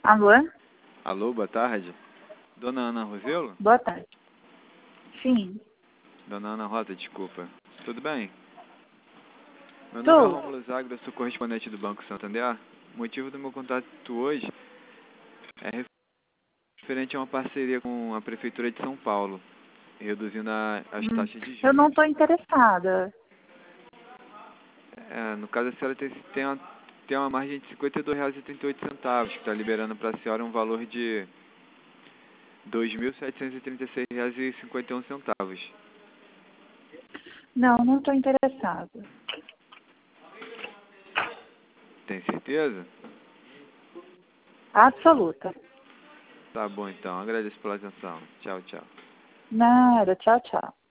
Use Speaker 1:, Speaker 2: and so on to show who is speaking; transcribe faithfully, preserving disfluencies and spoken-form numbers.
Speaker 1: Alô?
Speaker 2: Alô, boa tarde. Dona Ana Roselo?
Speaker 1: Boa tarde. Sim.
Speaker 2: Dona Ana Rosa, desculpa. Tudo bem? Meu nome é
Speaker 1: Tudo.
Speaker 2: Rômulo Zagro, sou correspondente do Banco Santander. O motivo do meu contato hoje é referente a uma parceria com a Prefeitura de São Paulo, reduzindo a, as
Speaker 1: Hum,
Speaker 2: taxas de
Speaker 1: eu não
Speaker 2: juros.
Speaker 1: estou interessada.
Speaker 2: É, no caso, a senhora tem, tem, uma, tem uma margem de cinquenta e dois reais e trinta e oito centavos, que está liberando para a senhora um valor de dois mil setecentos e trinta e seis reais e cinquenta e um centavos.
Speaker 1: Não, não estou interessada.
Speaker 2: Tem certeza?
Speaker 1: Absoluta.
Speaker 2: Tá bom, então. Agradeço pela atenção. Tchau, tchau.
Speaker 1: Nada. Tchau, tchau.